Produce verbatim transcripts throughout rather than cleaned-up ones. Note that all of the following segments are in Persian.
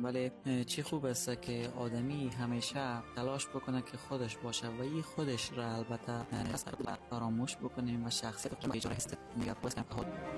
ولی چی خوب است که آدمی همیشه تلاش بکنه که خودش باشه و این خودش را البته فراموش بکنیم و شخصیت رو ایجاد هست میگه باز کنم.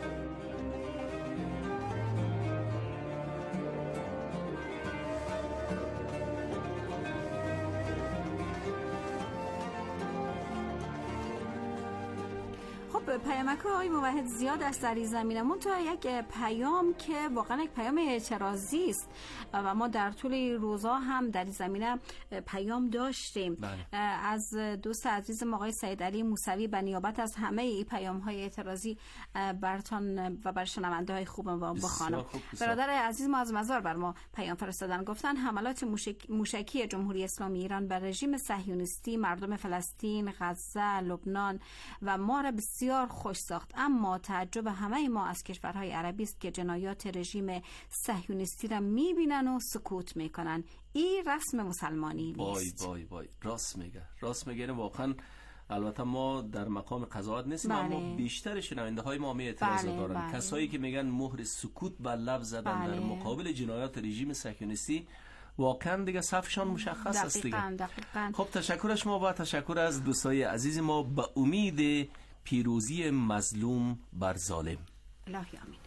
پیامک های موحد زیاد است در این زمینه، منتها یک پیام که واقعا یک پیام اعتراضی است و ما در طول روزها هم در این زمینه پیام داشتیم. بله. از دوست عزیز آقای سید علی موسوی به نیابت از همه این پیام های اعتراضی برتان و بر شنونده های خوب ما بخوانم. برادر عزیز ما از مزار بر ما پیام فرستادن، گفتن حملات موشک، موشکی جمهوری اسلامی ایران بر رژیم صهیونیستی مردم فلسطین، غزه، لبنان و ما را بسیار خوش ساخت، اما تعجب همه ما از کشورهای عربی است که جنایات رژیم صهیونیستی را میبینن و سکوت میکنن. این رسم مسلمانی نیست. وای وای وای راست میگه راست میگه واقعا. البته ما در مقام قضاوت نیستیم، بله. اما بیشتر شنونده های ما می اعتراض بله، دارن. بله. کسایی که میگن مهر سکوت بر لب زدن بله. در مقابل جنایات رژیم صهیونیستی، واقعا دیگه صفشان مشخص است دیگه. دقیقاً. خب تشکر از شما و تشکر از دوستای عزیز ما، به امید پیروزی مظلوم بر ظالم. الهی آمین.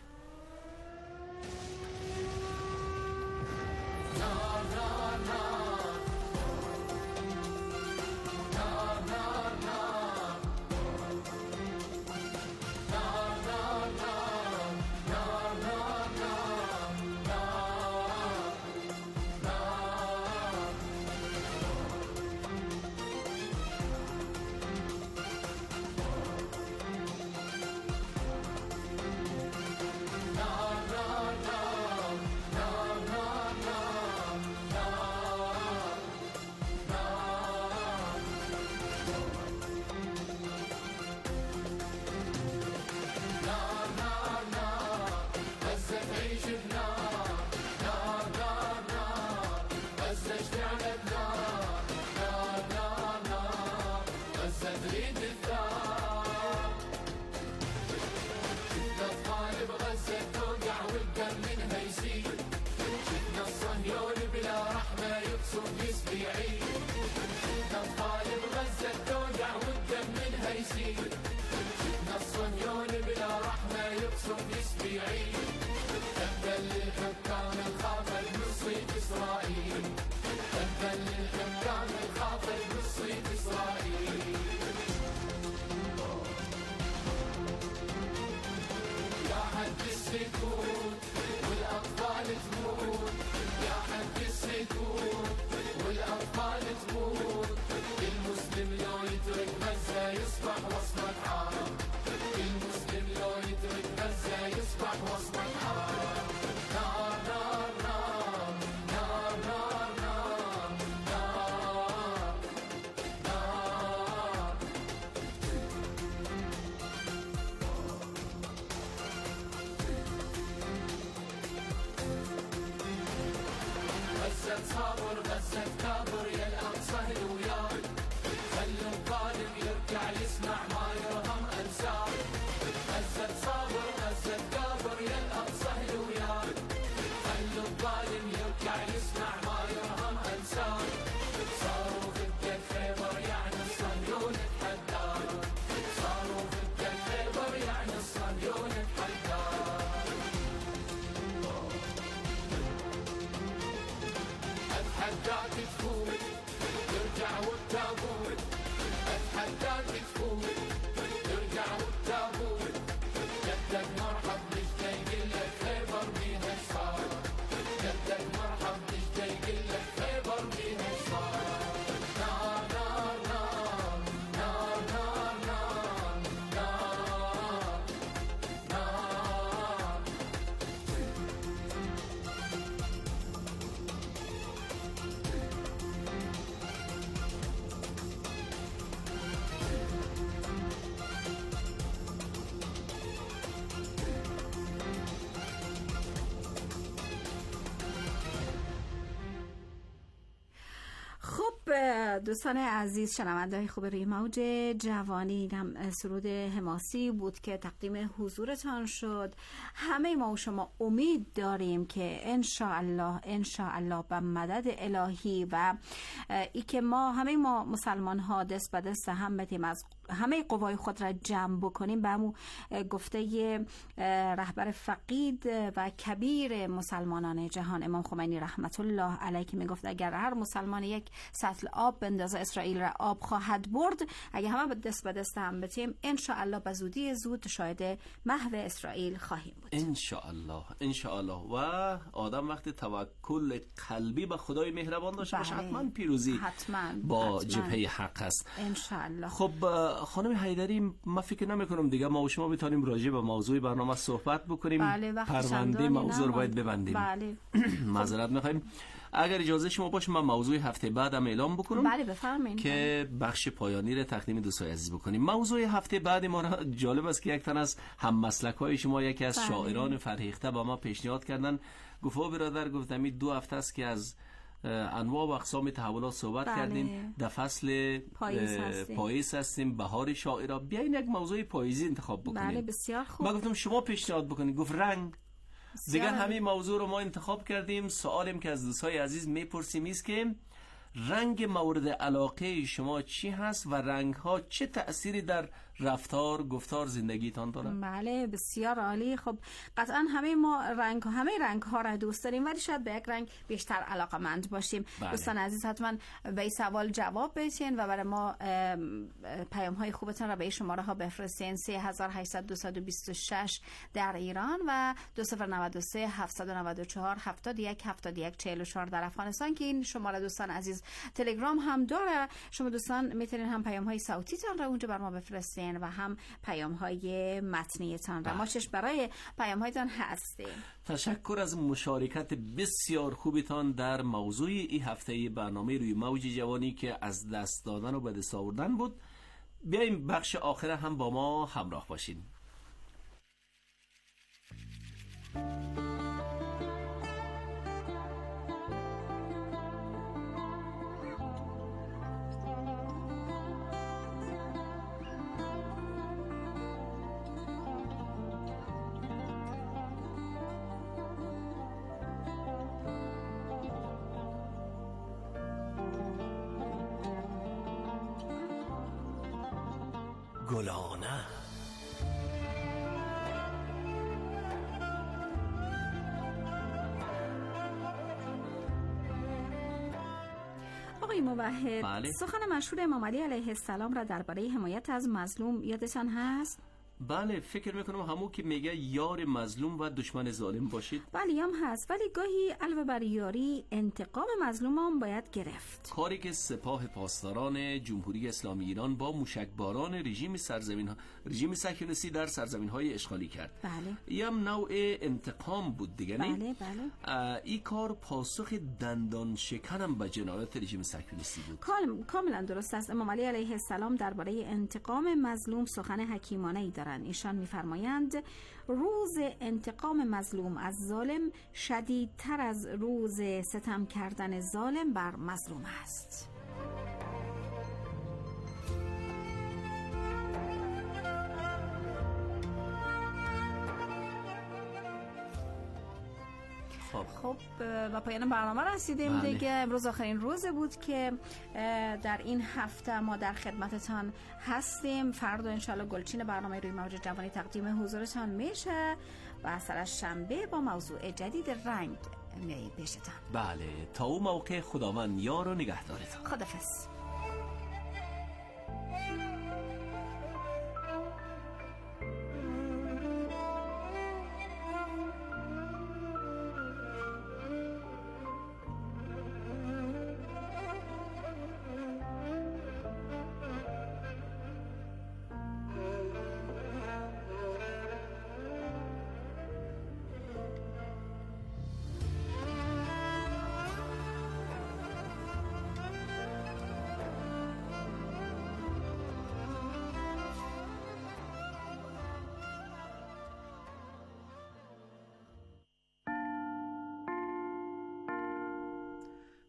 شفنا الصهيون بلا رحمة يقسم يسبيعين. تبا للحكام الخافر بصيد إسرائيل، تبا للحكام الخافر بصيد إسرائيل. يا حد السكوت والأطفال تموت، يا حد السكوت والأطفال تموت. المسلم لو يترك غزة يصبح وصمة عار، المسلم لو يترك غزة يصبح وصمة عار. نار نار نار نار نار نار نار نار. غزة صابر غزة كابر يا الأقصى هلوياك، خلوا الظالم يركع يسمع ما يرهم أنساب. غزة صابر غزة كابر يا الأقصى هلوياك، خلوا الظالم يركع يسمع ما يرهم أنساب. صاروا ضدك خيبر يعني الصهيون تحدار، صاروا ضدك خيبر يعني الصهيون تحدار. أتحداك تفوت ترجع والتابوت، أتحداك تفوت ترجع والتابوت. جدك مرحب مش جاي يقلك خيبر بيها صار، جدك مرحب مش جاي يقلك خيبر بيها صار. نار نار نار نار نار نار نار نار. دوستان عزیز، شنونده های خوب روی موج جوانی، هم سرود حماسی بود که تقدیم حضورتان شد. همه ما و شما امید داریم که ان شاء الله ان شاء الله به مدد الهی و ای که ما همه ما مسلمان ها دست به دست هم بتیم از همه قوای خود را جمع بکنیم. به همون گفته رهبر فقید و کبیر مسلمانان جهان امام خمینی رحمت الله علیه که میگفت اگر هر مسلمان یک سطل آب بندازه اسرائیل را آب خواهد برد. اگر همه دست به دست هم بتیم ان شاء الله به زودی زود شاهد محو اسرائیل خواهیم بود. ان شاء الله ان شاء الله. و آدم وقتی توکل قلبی به خدای مهربان داشته باشه حتما پیروزی حتما با حتما. جبهه حق است ان شاء الله. خب خانم حیدری، من فکر نمی کنم دیگه ما و شما بتونیم راجع به موضوع برنامه صحبت بکنیم. بله، پرونده موضوع رو باید ببندیم. بله. معذرت میخوایم. اگر اجازه شما باشه من موضوع هفته بعدم اعلام بکنم. بله بفرمایید. که بخش پایانی رو تقدیم دوستای عزیز بکنیم. موضوع هفته بعد ما را جالب است که یک تن از هم مسلک‌های شما، یکی از بله. شاعران فرهیخته با ما پیشنهاد کردن. گفت برادر، گفتم این دو هفته است که از انواع و اقسام تحولات صحبت بله. کردیم. در فصل پاییز هستیم. پاییز هستیم، بهار شاعرا. بیاین یک موضوع پاییزی انتخاب بکنیم. بله بسیار خوب. من گفتم شما پیشنهاد بکنید. گفت رنگ. دیگه همین موضوع رو ما انتخاب کردیم. سوالیم که از دوستای عزیز میپرسیم است که رنگ مورد علاقه شما چی هست و رنگ ها چه تأثیری در رفتار گفتار زندگیتان داره؟ بله بسیار عالی. خب قطعا همه ما رنگ همه رنگ ها را دوست داریم، ولی شاید به یک رنگ بیشتر علاقمند باشیم. بله. دوستان عزیز حتما به این سوال جواب بدین و برای ما پیام های خوبتان را به این شماره ها بفرستین: سه هزار و هشتصد و بیست و شش در ایران و دو صفر نود و سه هفتصد و نود و چهار هفتاد و یک هفتاد و یک چهل و چهار در افغانستان که این شماره دوستان عزیز تلگرام هم داره. شما دوستان میتونین هم پیام های صوتی تان را اونجا بر ما بفرستین و هم پیام های متنی تان را. ما چش برای پیام هایتان هستیم. تشکر از مشارکت بسیار خوبتان در موضوع این هفته برنامه روی موج جوانی که از دست دادن و به دست آوردن بود. بیایم بخش آخر هم با ما همراه باشین. گلانه آقای موحد، بله. سخن مشهور امام علی علیه السلام را درباره حمایت از مظلوم یادتان هست؟ بله، فکر میکنم همون که میگه یار مظلوم و دشمن ظالم باشید. بله هم هست، ولی گاهی علاوه بر یاری انتقام مظلوم هم باید گرفت. کاری که سپاه پاسداران جمهوری اسلامی ایران با موشکباران رژیم سرزمین ها رژیم صهیونیستی در سرزمین های اشغالی کرد. بله. این هم نوع انتقام بود دیگه نه؟ بله بله. این کار پاسخ دندان شکنم به جنایات رژیم صهیونیستی بود. کاملا درست است. امام علی علیه السلام درباره انتقام مظلوم سخن حکیمانه ای دارند. ایشان می‌فرمایند روز انتقام مظلوم از ظالم شدیدتر از روز ستم کردن ظالم بر مظلوم است. خب و پایان برنامه رسیدیم. بله. دیگه امروز آخرین روز بود که در این هفته ما در خدمتتان هستیم. فردا انشالله گلچین برنامه روی موج جوانی تقدیم حضورتان میشه و سر شنبه با موضوع جدید رنگ می پیشتان. بله، تا اون موقع خداوند یار و نگهدارتان. خداحافظ.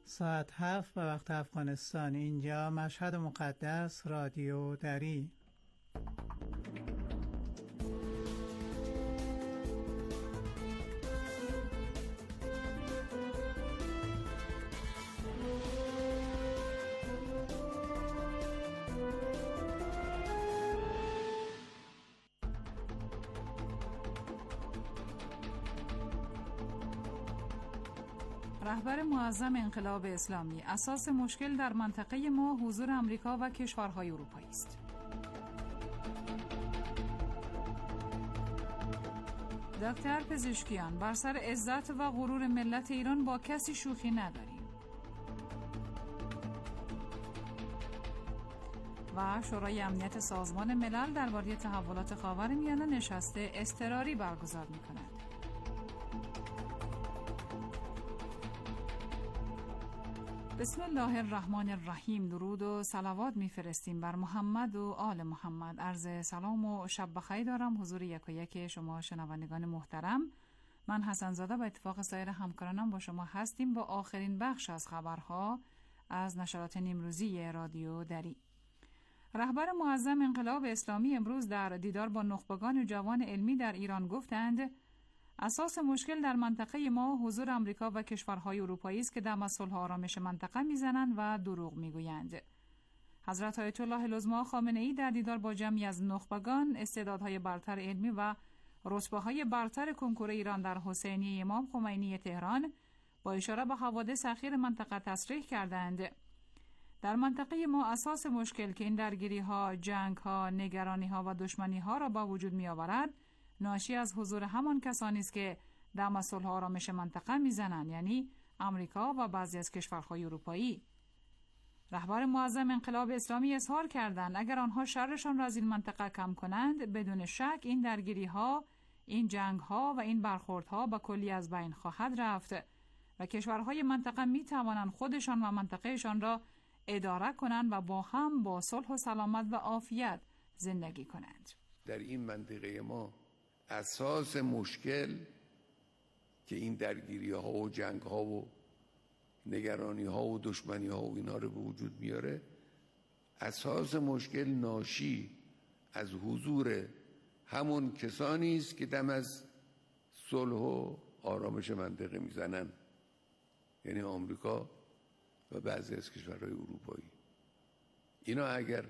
ساعت هفت به وقت افغانستان. اینجا مشهد مقدس، رادیو دری. رهبر معظم انقلاب اسلامی: اساس مشکل در منطقه ما حضور امریکا و کشورهای اروپایی است. دکتر پزشکیان: بر سر عزت و غرور ملت ایران با کسی شوخی نداریم. و شورای امنیت سازمان ملل درباره تحولات خاورمیانه نشست اضطراری برگزار می‌کند. بسم الله الرحمن الرحیم. درود و صلوات میفرستیم بر محمد و آل محمد. عرض سلام و شب بخیر دارم حضور یک و یک شما شنوندگان محترم. من حسن زاده به اتفاق سایر همکارانم با شما هستیم با آخرین بخش از خبرها از نشرات نیمروزی رادیو دری. رهبر معظم انقلاب اسلامی امروز در دیدار با نخبگان جوان علمی در ایران گفتند اساس مشکل در منطقه ما حضور امریکا و کشورهای اروپایی است که دم از صلح و آرامش منطقه میزنند و دروغ میگویند. حضرت آیت الله العظما خامنه‌ای در دیدار با جمعی از نخبگان، استعدادهای برتر علمی و رتبه‌های برتر کنکور ایران در حسینیه امام خمینی تهران با اشاره به حوادث اخیر منطقه تصریح کردند در منطقه ما اساس مشکل که این درگیری‌ها، جنگ‌ها، نگرانی‌ها و دشمنی‌ها را با وجود می‌آورد ناشی از حضور همان کسانی است که دم از صلح و آرامش منطقه میزنند، یعنی امریکا و بعضی از کشورهای اروپایی. رهبر معظم انقلاب اسلامی اظهار کردند اگر آنها شرشان را از این منطقه کم کنند بدون شک این درگیری‌ها، این جنگ‌ها و این برخوردها با کلی از بین خواهد رفت و کشورهای منطقه میتوانند خودشان و منطقهشان را اداره کنند و با هم با صلح و سلامت و عافیت زندگی کنند. در این منطقه ما اساس مشکل که این درگیری ها و جنگ ها و نگرانی ها و دشمنی ها و اینا رو به وجود میاره، اساس مشکل ناشی از حضور همون کسانی است که دم از صلح و آرامش منطقه میزنن، یعنی آمریکا و بعضی از کشورهای اروپایی. اینا اگر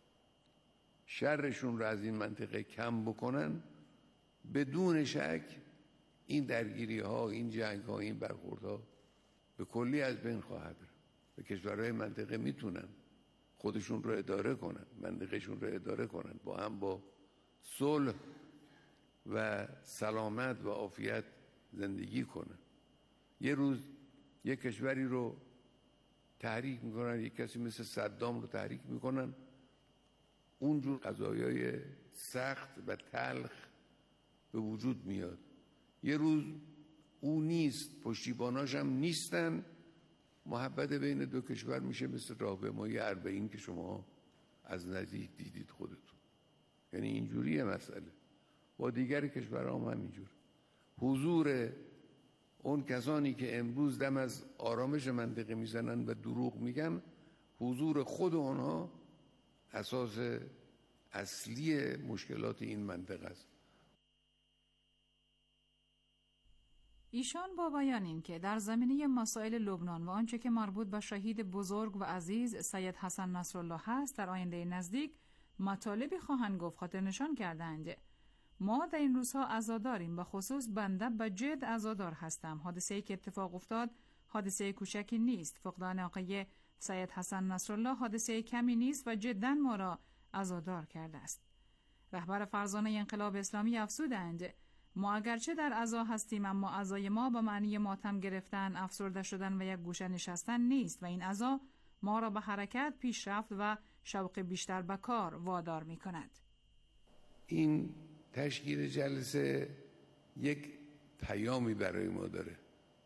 شرشون رو از این منطقه کم بکنن بدون شک این درگیری ها، این جنگ ها، این برخورد ها به کلی از بین خواهد رفت و کشورهای منطقه میتونن خودشون رو اداره کنن، منطقهشون رو اداره کنن، با هم با صلح و سلامت و عافیت زندگی کنن. یه روز یک کشوری رو تحریک میکنن، یک کسی مثل صدام رو تحریک میکنن، اونجور قضایای سخت و تلخ به وجود میاد. یه روز او نیست، پشتیباناش هم نیستن، محبت بین دو کشور میشه مثل راهپیمایی اربعین که شما از نزدیک دیدید خودتون. یعنی اینجوریه مسئله. با دیگر کشورها هم همینجور. حضور اون کسانی که امروز دم از آرامش منطقه میزنن و دروغ میگن، حضور خود اونها اساس اصلی مشکلات این منطقه است. ایشان با بیان این که در زمینه مسائل لبنان و آنچه که مربوط به شهید بزرگ و عزیز سید حسن نصرالله هست در آینده نزدیک مطالبی خواهند گفت خاطر نشان کردند. ما در این روزها عزاداریم، به خصوص بنده به جد عزادار هستم. حادثه‌ای که اتفاق افتاد حادثه کوچکی نیست. فقدان آقای سید حسن نصرالله حادثه کمی نیست و جداً ما را عزادار کرده است. رهبر فرزانه انقلاب اسلامی افزودند ما اگرچه در عزا هستیم اما عزای ما به معنی ماتم گرفتن، افسرده شدن و یک گوشه نشستن نیست و این عزا ما را به حرکت، پیشرفت و شوق بیشتر به کار وادار می کند. این تشکیل جلسه یک پیامی برای ما داره.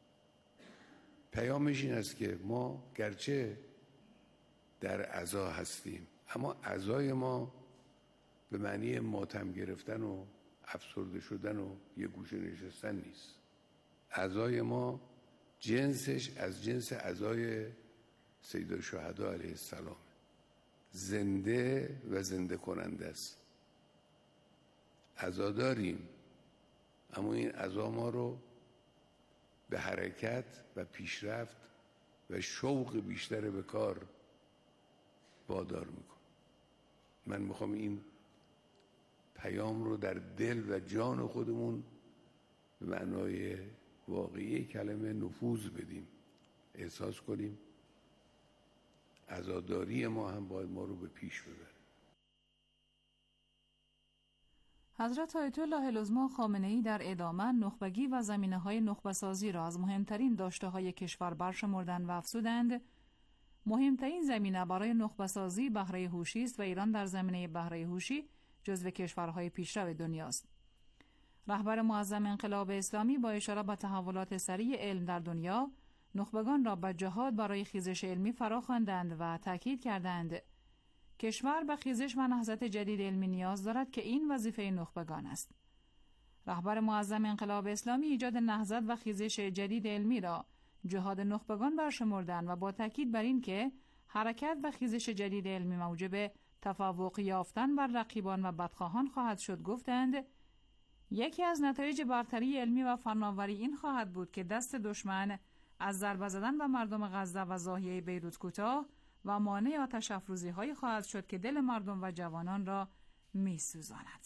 پیامش این است که ما گرچه در عزا هستیم اما عزای ما به معنی ماتم گرفتن و افسرده شدن و یه گوشه نشستن نیست. عزای ما جنسش از جنس عزای سیدالشهدا علیه السلام، زنده و زنده کننده است. عزا داریم، اما این عزا ما رو به حرکت و پیشرفت و شوق بیشتر به کار وادار میکن. من میخوام این پیام رو در دل و جان خودمون به معنای واقعی کلمه نفوذ بدیم، احساس کنیم. عزاداری ما هم باید ما رو به پیش ببره. حضرت آیت الله العظما خامنه‌ای در ادامه نخبگی و زمینه‌های نخبه‌سازی را از مهمترین داشته‌های کشور برشمردند و افزودند مهمترین زمینه برای نخبه‌سازی بهره هوشی است و ایران در زمینه بهره هوشی جزو کشورهای پیشرو دنیاست. رهبر معظم انقلاب اسلامی با اشاره به تحولات سریع علم در دنیا، نخبگان را به جهاد برای خیزش علمی فراخواندند و تاکید کردند کشور به خیزش و نهضت جدید علمی نیاز دارد که این وظیفه نخبگان است. رهبر معظم انقلاب اسلامی ایجاد نهضت و خیزش جدید علمی را جهاد نخبگان برشمردند و با تاکید بر این که حرکت و خیزش جدید علمی موجب تفوق یافتن بر رقیبان و بدخواهان خواهد شد گفتند یکی از نتایج برتری علمی و فناوری این خواهد بود که دست دشمن از ضربه زدن به مردم غزه و ضاحیه بیروت کوتاه و مانع آتش افروزی های خواهد شد که دل مردم و جوانان را می سوزاند.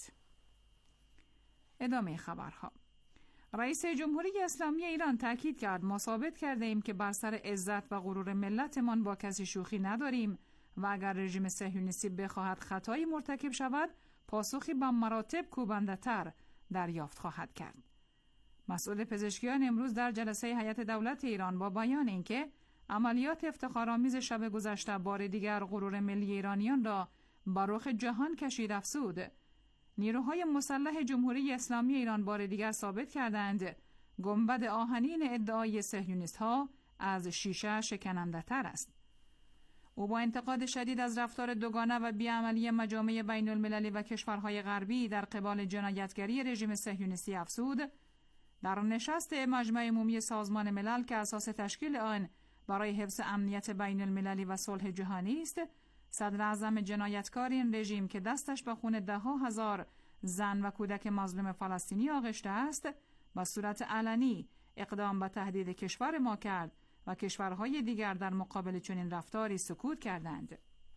ادامه خبرها. رئیس جمهوری اسلامی ایران تاکید کرد ما ثابت کرده ایم که بر سر عزت و غرور ملتمان با کسی شوخی نداریم و اگر رژیم صهیونیستی بخواهد خطایی مرتکب شود پاسخی به مراتب کوبنده تر دریافت خواهد کرد. مسئول پزشکیان امروز در جلسه هیئت دولت ایران با بیان اینکه عملیات افتخارآمیز شب گذشته بار دیگر غرور ملی ایرانیان را بر رخ جهان کشید افزود نیروهای مسلح جمهوری اسلامی ایران بار دیگر ثابت کردند گنبد آهنین ادعای صهیونیست‌ها از شیشه شکننده تر است. او با انتقاد شدید از رفتار دوگانه و بی‌عملی مجامع بین المللی و کشورهای غربی در قبال جنایتگری رژیم صهیونیستی افزود در نشست مجمع عمومی سازمان ملل که اساس تشکیل آن برای حفظ امنیت بین المللی و صلح جهانی است، صدر اعظم جنایتکار این رژیم که دستش به خون ده ها هزار زن و کودک مظلوم فلسطینی آغشته است، به صورت علنی اقدام به تهدید کشور ما کرد و کشورهای دیگر در مقابل چنین رفتاری سکوت کردند.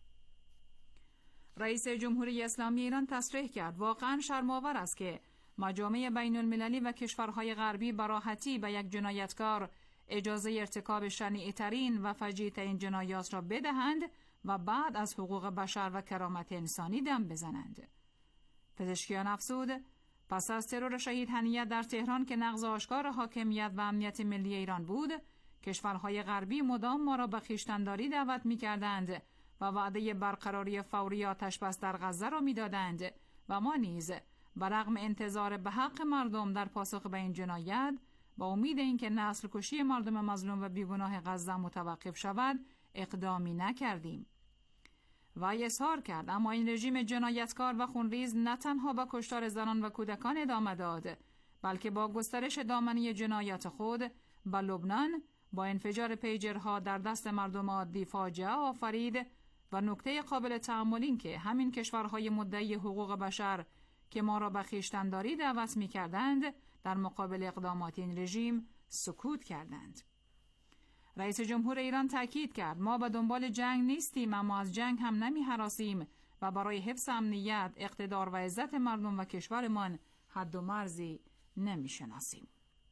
رئیس جمهوری اسلامی ایران تصریح کرد واقعا شرم‌آور است که مجامع بین المللی و کشورهای غربی به راحتی به یک جنایتکار اجازه ارتکاب شنیع‌ترین و فجیع‌ترین جنایات را بدهند و بعد از حقوق بشر و کرامت انسانی دم بزنند. پزشکیان افزود پس از ترور شهید هنیه در تهران که نقض آشکار حاکمیت و امنیت ملی ایران بود، کشورهای غربی مدام ما را به خویشتن‌داری دعوت می‌کردند و وعده برقراری فوری آتش بس در غزه را می‌دادند و ما نیز برغم انتظار به حق مردم در پاسخ به این جنایت با امید اینکه نسل کشی مردم مظلوم و بیگناه غزه متوقف شود اقدامی نکردیم. و اظهار کرد اما این رژیم جنایتکار و خونریز نه تنها به کشتار زنان و کودکان ادامه داد بلکه با گسترش دامنی جنایات خود به لبنان با انفجار پیجرها در دست مردم عادی فاجعه آفرید و نکته قابل تأمل این که همین کشورهای مدعی حقوق بشر که ما را به خویشتن‌داری دعوت می‌کردند در مقابل اقدامات این رژیم سکوت کردند. رئیس جمهور ایران تاکید کرد ما به دنبال جنگ نیستیم اما از جنگ هم نمی‌هراسیم و برای حفظ امنیت، اقتدار و عزت مردم و کشورمان حد و مرزی نمی‌شناسیم.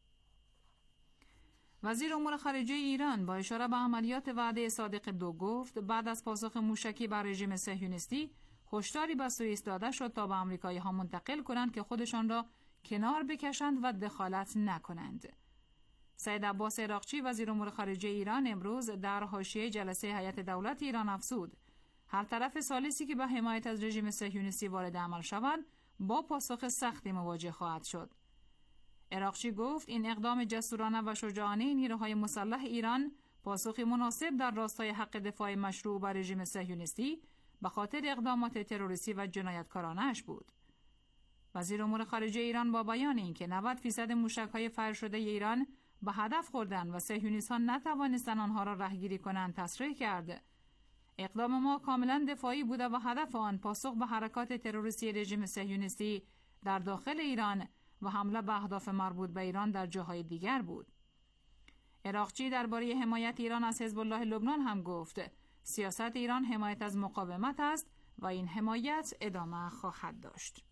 وزیر امور خارجه ایران با اشاره به عملیات وعده صادق دو گفت بعد از پاسخ موشکی بر رژیم صهیونیستی هشداری به سوئیس داده شد تا به آمریکایی‌ها منتقل کنند که خودشان را کنار بکشند و دخالت نکنند. سید عباس عراقچی وزیر امور خارجه ایران امروز در حاشیه جلسه هیئت دولت ایران افزود هر طرف ثالثی که به حمایت از رژیم صهیونیستی وارد عمل شود با پاسخ سختی مواجه خواهد شد. عراقچی گفت این اقدام جسورانه و شجاعانه نیروهای مسلح ایران پاسخی مناسب در راستای حق دفاع مشروع بر رژیم صهیونیستی به خاطر اقدامات تروریستی و جنایتکارانه‌اش بود. وزیر امور خارجه ایران با بیان اینکه نود درصد موشک‌های فر شده ایران به هدف خوردند و صهیونیست‌ها نتوانستند آنها را رهگیری کنند تصریح کرد. اقدام ما کاملا دفاعی بوده و هدف آن پاسخ به حرکات تروریستی رژیم صهیونیستی در داخل ایران و حمله به اهداف مربوط به ایران در جاهای دیگر بود. عراقچی درباره حمایت ایران از حزب الله لبنان هم گفت سیاست ایران حمایت از مقاومت است و این حمایت ادامه خواهد داشت.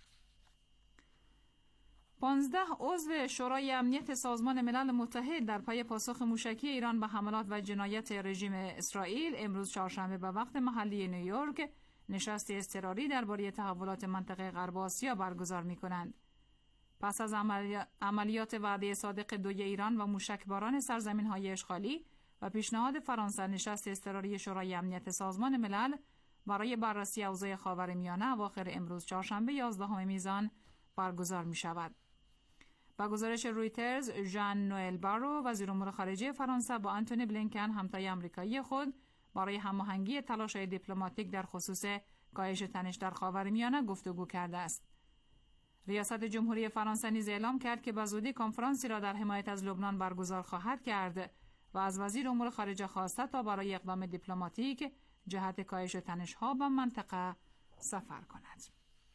پانزده عضو شورای امنیت سازمان ملل متحد در پی پاسخ موشکی ایران به حملات و جنایت رژیم اسرائیل امروز چهارشنبه به وقت محلی نیویورک نشستی اضطراری درباره تحولات منطقه غرب آسیا برگزار می‌کنند. پس از عملیات وعده صادق دوی ایران و موشکباران سرزمین‌های اشغالی و پیشنهاد فرانسه، نشست اضطراری شورای امنیت سازمان ملل برای بررسی اوضاع خاورمیانه اواخر امروز چهارشنبه یازدهم میزان برگزار می‌شود. با گزارش رویترز، ژان نوئل بارو وزیر امور خارجه فرانسه با آنتونی بلینکن همتای آمریکایی خود برای هماهنگی تلاش‌های دیپلماتیک در خصوص کاهش تنش در خاورمیانه گفتگو کرده است. ریاست جمهوری فرانسه نیز اعلام کرد که بزودی کنفرانسی را در حمایت از لبنان برگزار خواهد کرد و از وزیر امور خارجه خواسته تا برای اقدام دیپلماتیک جهت کاهش تنش‌ها به منطقه سفر کند.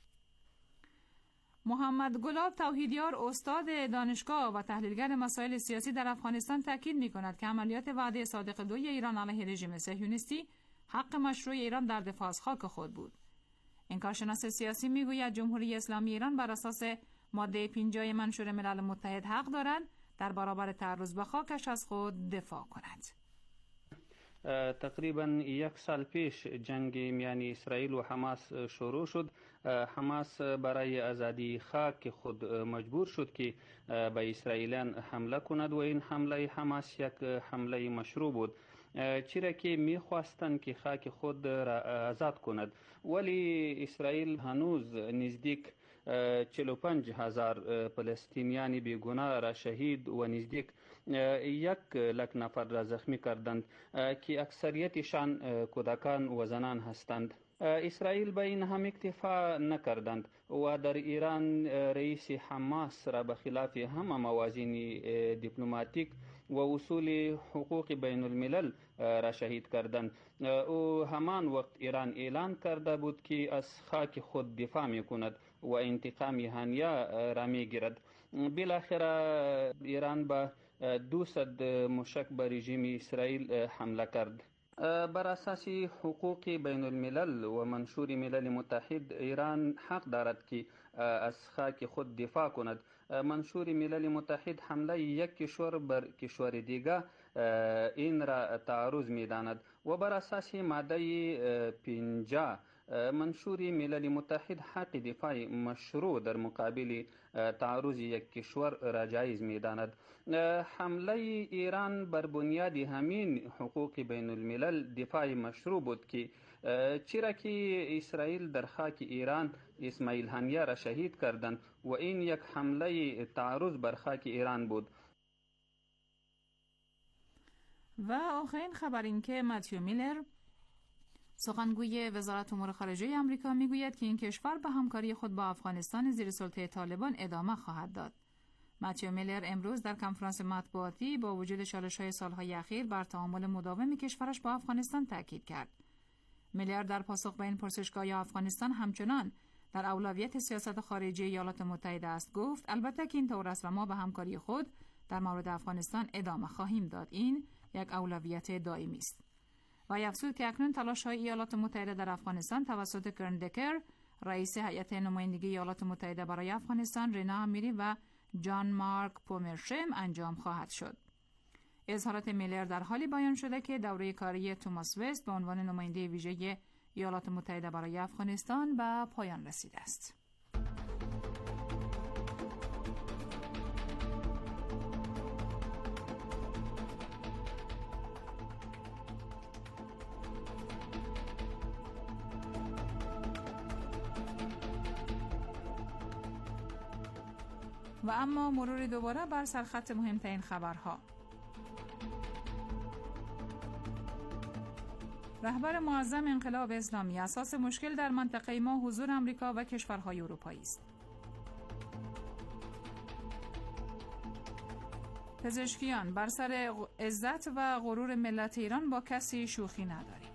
محمد گلاب توحیدیار، استاد دانشگاه و تحلیلگر مسائل سیاسی در افغانستان، تاکید می‌کند که عملیات وعده صادق دوی ایران علیه رژیم صهیونیستی حق مشروع ایران در دفاع از خاک خود بود. این کارشناس سیاسی میگوید جمهوری اسلامی ایران بر اساس ماده پنجاه منشور ملل متحد حق دارد در برابر تعرض به خاکش از خود دفاع کند. تقریبا یک سال پیش جنگ میان اسرائیل و حماس شروع شد. حماس برای آزادی خاک خود مجبور شد که به اسرائیلیان حمله کند و این حمله حماس یک حمله مشروع بود، چرا که میخواستند که خاک خود را آزاد کند، ولی اسرائیل هنوز نزدیک چهل و پنج هزار فلسطینیان بیگناه را شهید و نزدیک یک لک نفر را زخمی کردند که اکثریتشان کودکان و زنان هستند. اسرائیل به این هم اکتفا نکردند و در ایران رئیس حماس را به خلاف همه موازین دیپلماتیک و اصول حقوق بین الملل را شهید کردند. او همان وقت ایران اعلان کرده بود که از خاک خود دفاع می کند و انتقام هانیه را می گیرد. بالاخره ایران با دوصد مشک به رژیم اسرائیل حمله کرد. بر اساس حقوق بین الملل و منشور ملل متحد ایران حق دارد که از خاک خود دفاع کند. منشور ملل متحد حمله یک کشور بر کشور دیگر این را تعرض می داند و بر اساس ماده پنجاه منشور ملل متحد حق دفاع مشروع در مقابل تعرض یک کشور را جایز می داند. حمله ایران بر بنیاد همین حقوق بین الملل دفاع مشروع بود که چرا که اسرائیل در خاک ایران اسماعیل هانیه را شهید کردند و این یک حمله تعرض بر خاک ایران بود. و آخرین خبر این که متیو میلر، سخنگوی وزارت امور خارجه آمریکا، میگوید که این کشور به همکاری خود با افغانستان زیر سلطه طالبان ادامه خواهد داد. متیو میلر امروز در کنفرانس مطبوعاتی با وجود چالش‌های سالهای اخیر بر تعامل مداوم کشورش با افغانستان تاکید کرد. میلر در پاسخ به این پرسشگاه افغانستان همچنان در اولویت سیاست خارجی ایالات متحده است گفت البته که این طور است و ما به همکاری خود در مورد افغانستان ادامه خواهیم داد. این یک اولویت دائمی است. و افزود که اکنون تلاش‌های ایالات متحده در افغانستان توسط کرن دکر، رئیس هیئت نمایندگی ایالات متحده برای افغانستان، رینا امیری و جان مارک پومرشم انجام خواهد شد. اظهارات میلر در حالی بیان شده که دوره کاری توماس وست به عنوان نماینده ویژه ایالات متحده برای افغانستان به پایان رسیده است. و اما مرور دوباره بر سرخط مهمترین خبرها. رهبر معظم انقلاب اسلامی: اساس مشکل در منطقه ما حضور امریکا و کشورهای اروپایی است. پزشکیان: بر سر عزت و غرور ملت ایران با کسی شوخی نداریم.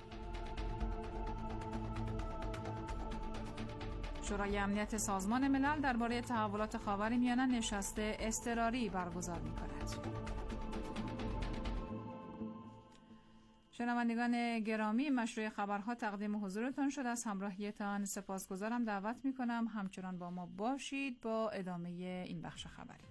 شورای امنیت سازمان ملل درباره تحولات خاورمیانه نشست اضطراری برگزار می‌کند. شنوندگان گرامی، مشروع خبرها تقدیم حضورتان شد. از همراهیتان سپاسگزارم. دعوت می‌کنم همچنان با ما باشید با ادامه این بخش خبری.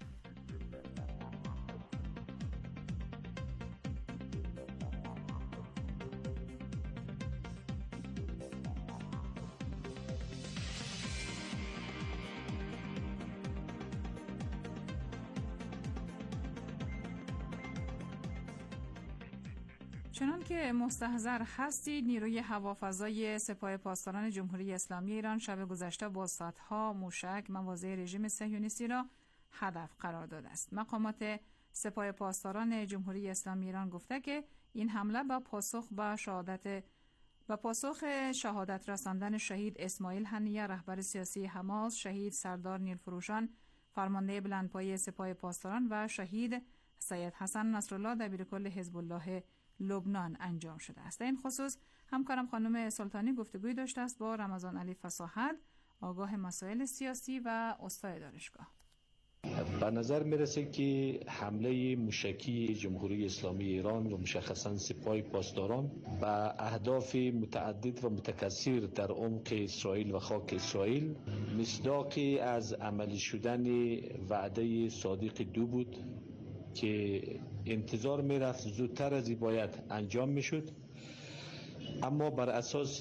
چنان که مستحضر هستید، نیروی هوافضای سپاه پاسداران جمهوری اسلامی ایران شب گذشته با صدها موشک مواضع رژیم صهیونیستی را هدف قرار داده است. مقامات سپاه پاسداران جمهوری اسلامی ایران گفته که این حمله با پاسخ به شهادت و پاسخ شهادت رساندن شهید اسماعیل هنیه رهبر سیاسی حماس، شهید سردار نیلفروشان فرمانده بلندپایه سپاه پاسداران و شهید سید حسن نصرالله دبیرکل حزب الله لبنان انجام شده است. در این خصوص همکارم خانم سلطانی گفتگوی داشته است با رمضان علی فصاحت، آگاه مسائل سیاسی و استاد دانشگاه. به نظر میرسه که حمله موشکی جمهوری اسلامی ایران و مشخصا سپاه پاسداران به اهداف متعدد و متکثر در عمق اسرائیل و خاک اسرائیل مصداقی از عملی شدن وعده صادق دو بود که انتظار میرفت زودتر از این باید انجام میشد، اما بر اساس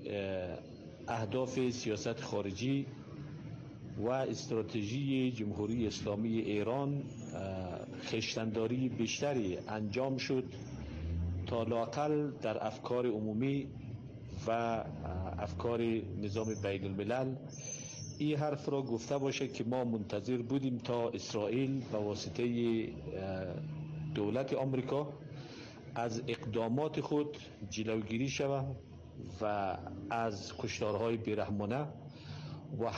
اهداف سیاست خارجی و استراتژی جمهوری اسلامی ایران خویشتن‌داری بیشتری انجام شد تا لااقل در افکار عمومی و افکار نظام بین الملل این حرف را گفته باشه که ما منتظر بودیم تا اسرائیل به واسطه دولت آمریکا از اقدامات خود جلوگیری شود و از کشتارهای بیرحمانه و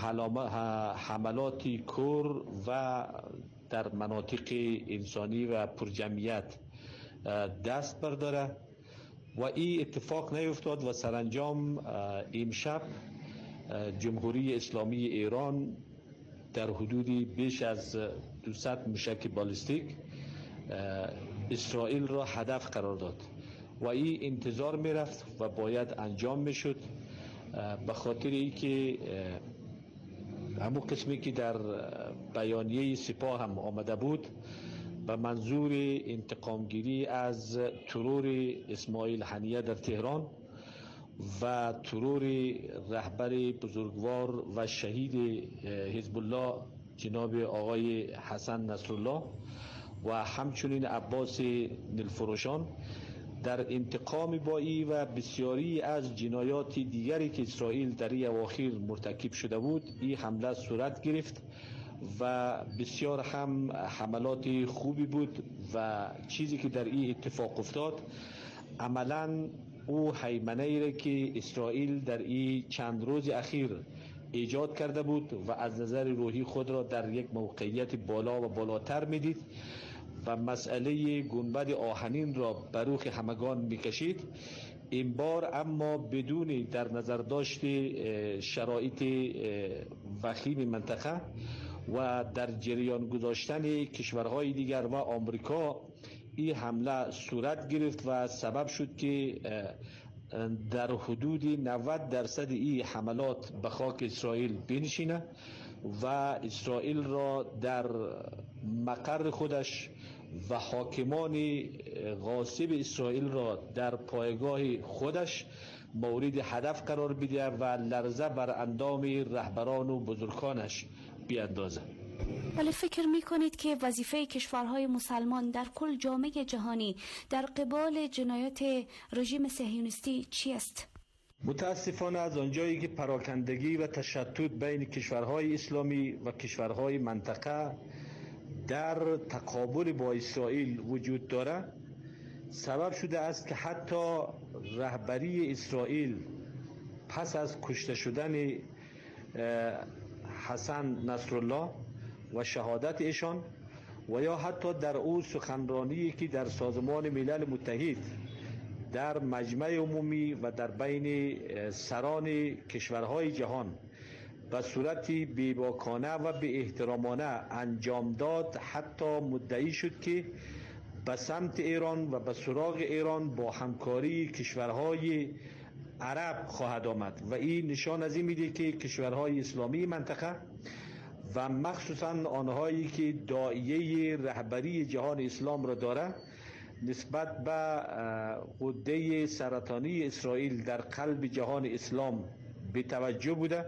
حملات کور و در مناطق انسانی و پرجمعیت دست برداره و این اتفاق نیفتاد و سرانجام امشب جمهوری اسلامی ایران در حدود بیش از دویست موشک بالستیک اسرائیل را هدف قرار داد و این انتظار می رفت و باید انجام می شد، به خاطر ای که همون قسمی که در بیانیه سپاه هم آمده بود به منظور انتقامگیری از ترور اسماعیل هنیه در تهران و ترور رهبر بزرگوار و شهید حزب الله جناب آقای حسن نصرالله و همچنین عباس نیلفروشان در انتقام با ای و بسیاری از جنایات دیگری که اسرائیل در این اواخر مرتکب شده بود این حمله صورت گرفت و بسیار هم حملات خوبی بود و چیزی که در این اتفاق افتاد عملاً او هیمنه ای را که اسرائیل در این چند روز اخیر ایجاد کرده بود و از نظر روحی خود را در یک موقعیت بالا و بالاتر میدید و مسئله گنبد آهنین را بر روح همگان میکشید، این بار اما بدون در نظر داشت شرایط وخیم منطقه و در جریان گذاشتن کشورهای دیگر و آمریکا این حمله صورت گرفت و سبب شد که در حدود نود درصد این حملات به خاک اسرائیل بنشینه و اسرائیل را در مقر خودش و حاکمان غاصب اسرائیل را در پایگاه خودش مورد هدف قرار بده و لرزه بر اندام رهبران و بزرگانش بیاندازه. ولی فکر میکنید که وظیفه کشورهای مسلمان در کل جامعه جهانی در قبال جنایات رژیم صهیونیستی چی است؟ متاسفانه از آنجایی که پراکندگی و تشتت بین کشورهای اسلامی و کشورهای منطقه در تقابل با اسرائیل وجود دارد، سبب شده است که حتی رهبری اسرائیل پس از کشته شدن حسن نصرالله و شهادت ایشان و یا حتی در او سخنرانی که در سازمان ملل متحد در مجمع عمومی و در بین سران کشورهای جهان به صورت بیباکانه و بی احترامانه انجام داد، حتی مدعی شد که به سمت ایران و به سراغ ایران با همکاری کشورهای عرب خواهد آمد و این نشان از این میده که کشورهای اسلامی منطقه و مخصوصا آنهایی که داعیه رهبری جهان اسلام را داره نسبت به غده سرطانی اسرائیل در قلب جهان اسلام به توجه بوده،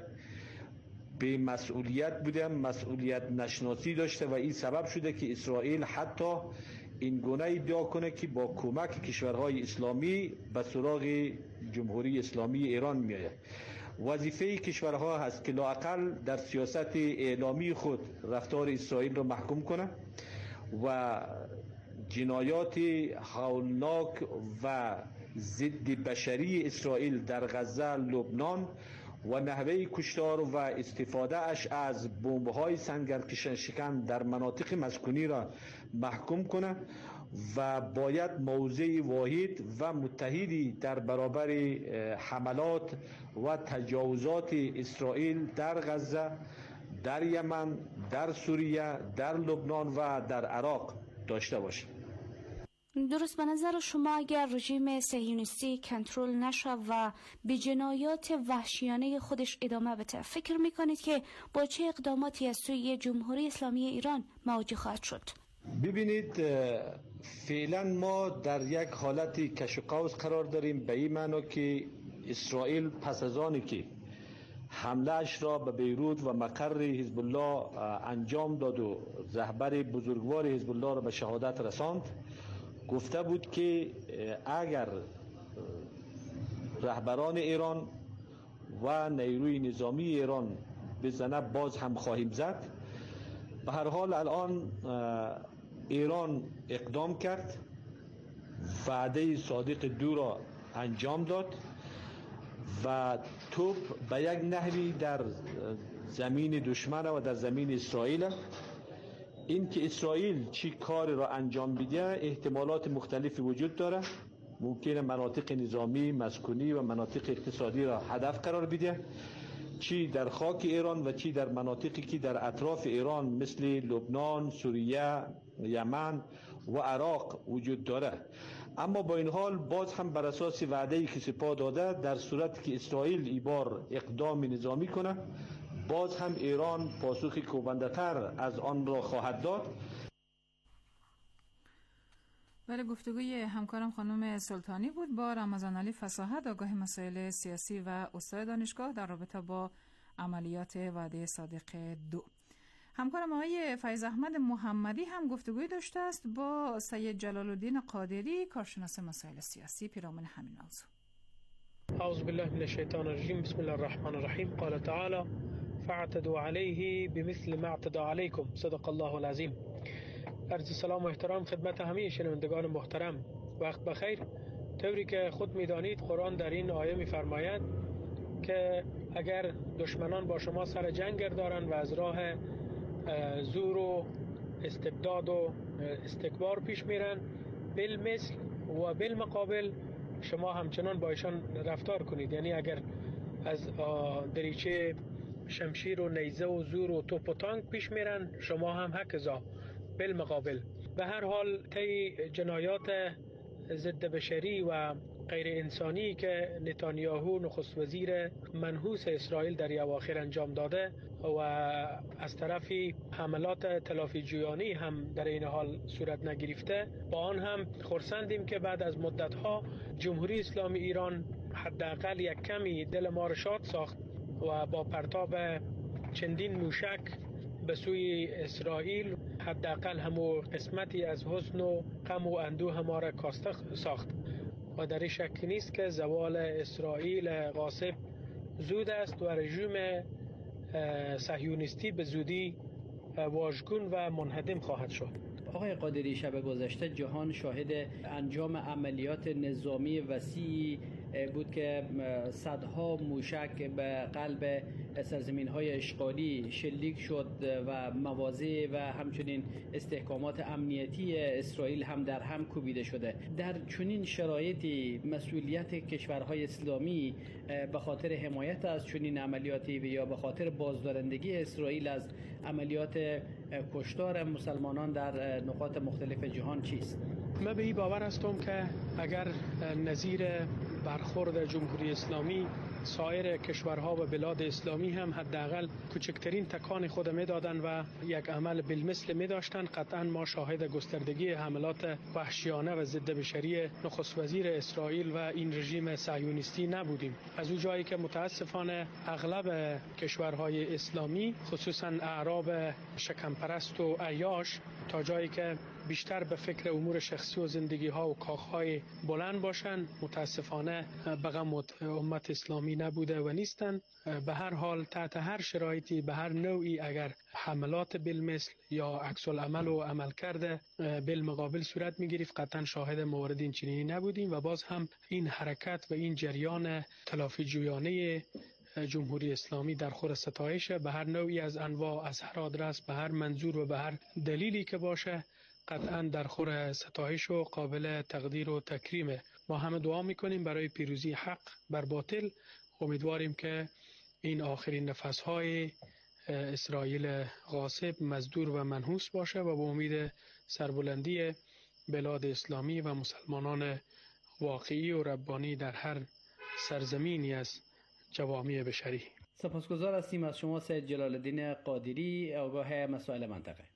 به مسئولیت بوده، مسئولیت نشناسی داشته و این سبب شده که اسرائیل حتی این گونه ادعا کنه که با کمک کشورهای اسلامی به سراغ جمهوری اسلامی ایران میآید. وظیفه کشورها هست که لااقل در سیاست اعلامی خود رفتار اسرائیل را محکوم کنه و جنایات هولناک و ضد بشری اسرائیل در غزه، لبنان و نحوه کشتار و استفاده اش از بمب‌های سنگرکش شکن در مناطق مسکونی را محکوم کنه و باید موضع واحد و متحدی در برابر حملات و تجاوزات اسرائیل در غزه، در یمن، در سوریه، در لبنان و در عراق داشته باشه. درست به نظر شما اگر رژیم صهیونیستی کنترل نشه و به جنایات وحشیانه خودش ادامه بده، فکر میکنید که با چه اقداماتی از سوی جمهوری اسلامی ایران مواجه خواهد شد؟ ببینید، فعلا ما در یک حالت کش و قوس قرار داریم، به این معنا که اسرائیل پس از آنی که حمله اش را به بیروت و مقر حزب الله انجام داد و رهبر بزرگوار حزب الله را به شهادت رساند، گفته بود که اگر رهبران ایران و نیروی نظامی ایران بزنه باز هم خواهیم زد. به هر حال الان ایران اقدام کرد، وعده صادق دو را انجام داد و توپ به یک نحوی در زمین دشمن و در زمین اسرائیل. این که اسرائیل چی کار را انجام بده احتمالات مختلفی وجود داره. ممکنه مناطق نظامی، مسکونی و مناطق اقتصادی را هدف قرار بده، چی در خاک ایران و چی در مناطقی که در اطراف ایران مثل لبنان، سوریه، یمن و عراق وجود داره. اما با این حال باز هم بر اساس وعده‌ای که سپاه داده، در صورتی که اسرائیل این بار اقدام نظامی کنه باز هم ایران پاسخی کوبنده‌تر از آن را خواهد داد. بله، گفتگوی همکارم خانم سلطانی بود با رمضان علی فصاحت، آگاه مسائل سیاسی و استاد دانشگاه در رابطه با عملیات وعده صادق دو. همکارم آقای فیض احمد محمدی هم گفتگوی داشته است با سید جلال الدین قادری، کارشناس مسائل سیاسی، پیرامون همین موضوع. اعوذ بالله من الشیطان الرجیم. بسم الله الرحمن الرحیم. قال تعالی فاعتدوا علیه بمثل ما اعتدى علیکم. صدق الله العظیم. عرض سلام و احترام خدمت همه شنوندگان محترم. وقت بخیر. طوری که خود میدانید قرآن در این آیه میفرماید که اگر دشمنان با شما سر جنگ گردارند و از راه زور و استبداد و استکبار پیش میرن، بالمثل و بالمقابل شما همچنان با ایشان رفتار کنید. یعنی اگر از دریچه شمشیر و نیزه و زور و توپ و تانک پیش میرن، شما هم هکذا بالمقابل. به هر حال طی جنایات ضد بشری و غیر انسانی که نتانیاهو نخست وزیر منحوس اسرائیل در اواخر انجام داده و از طرفی حملات تلافی جویانی هم در این حال صورت نگرفته، با آن هم خرسندیم که بعد از مدتها جمهوری اسلامی ایران حداقل یک کمی دل ما را شاد ساخت و با پرتاب چندین موشک به سوی اسرائیل حداقل همو قسمتی از حزن و غم و اندوه ما را کاسته ساخت و در شک نیست که زوال اسرائیل غاصب زود است و رژیم صهیونیستی به زودی واژگون و منهدم خواهد شد. آقای قادری، شب گذشته جهان شاهد انجام عملیات نظامی وسیعی بود که صدها موشک به قلب سرزمین‌های اشغالی شلیک شد و مواضع و همچنین استحکامات امنیتی اسرائیل هم در هم کوبیده شده. در چنین شرایطی مسئولیت کشورهای اسلامی به خاطر حمایت از چنین عملیاتی و یا به خاطر بازدارندگی اسرائیل از عملیات کشتار مسلمانان در نقاط مختلف جهان چیست؟ من به این باور هستم که اگر نظیر برخورد جمهوری اسلامی سایر کشورها و بلاد اسلامی هم حداقل کوچکترین تکان خود میدادن و یک عمل بالمثل می داشتن، قطعا ما شاهد گستردگی حملات وحشیانه و ضد بشری نخست وزیر اسرائیل و این رژیم صهیونیستی نبودیم. از اون جایی که متاسفانه اغلب کشورهای اسلامی خصوصا اعراب شکمپرست و عیاش تا جایی که بیشتر به فکر امور شخصی و زندگی ها و کاخهای بلند باشن، متاسفانه به غم امت اسلامی نبوده و نیستن. به هر حال تحت هر شرایطی به هر نوعی اگر حملات بالمثل یا عکس العمل و عمل کرده بالمقابل صورت میگرفت، قطعا شاهد موارد این چنینی نبودیم و باز هم این حرکت و این جریان تلافی جویانه جمهوری اسلامی در خور ستایش به هر نوعی از انواع، از هر آدرس، به هر منظور و به هر دلیلی که باشه، قطعا در خور ستایش و قابل تقدیر و تکریمه. ما همه دعا میکنیم برای پیروزی حق بر باطل. امیدواریم که این آخرین نفسهای اسرائیل غاصب مزدور و منحوس باشه و به امید سربلندی بلاد اسلامی و مسلمانان واقعی و ربانی در هر سرزمینی از جوامع بشری. سپاسگزار هستیم از شما سید جلال الدین قادری، آگاه مسائل منطقه.